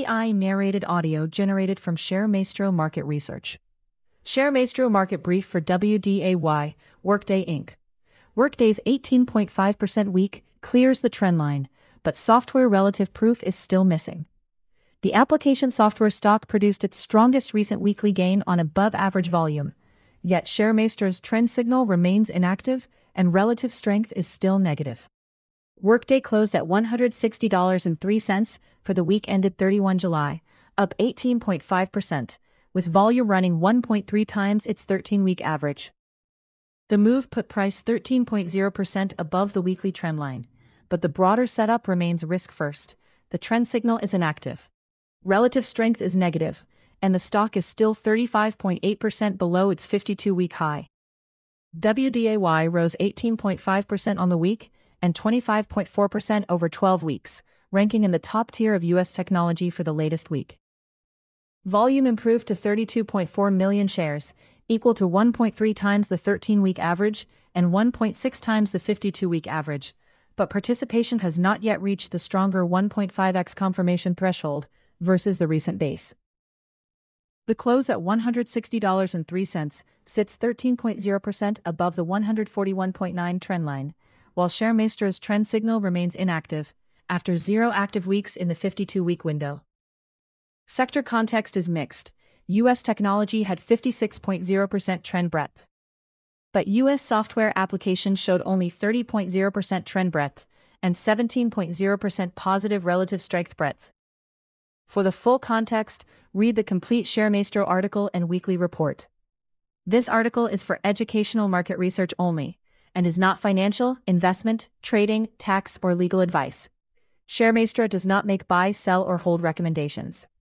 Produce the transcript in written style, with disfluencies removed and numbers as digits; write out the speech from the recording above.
AI narrated audio generated from ShareMaestro Market Research. ShareMaestro Market Brief for WDAY, Workday Inc. Workday's 18.5% week clears the trendline, but software relative proof is still missing. The application software stock produced its strongest recent weekly gain on above-average volume, yet ShareMaestro's trend signal remains inactive and relative strength is still negative. Workday closed at $160.03 for the week ended 31 July, up 18.5%, with volume running 1.3 times its 13-week average. The move put price 13.0% above the weekly trendline, but the broader setup remains risk-first. The trend signal is inactive. Relative strength is negative, and the stock is still 35.8% below its 52-week high. WDAY rose 18.5% on the week and 25.4% over 12 weeks, ranking in the top tier of U.S. technology for the latest week. Volume improved to 32.4 million shares, equal to 1.3 times the 13-week average and 1.6 times the 52-week average, but participation has not yet reached the stronger 1.5x confirmation threshold versus the recent base. The close at $160.03 sits 13.0% above the 141.9 trendline, while ShareMaestro's trend signal remains inactive, after 0 active weeks in the 52-week window. Sector context is mixed. U.S. technology had 56.0% trend breadth. But U.S. software applications showed only 30.0% trend breadth and 17.0% positive relative strength breadth. For the full context, read the complete ShareMaestro article and weekly report. This article is for educational market research only, and is not financial, investment, trading, tax, or legal advice. ShareMaestro does not make buy, sell, or hold recommendations.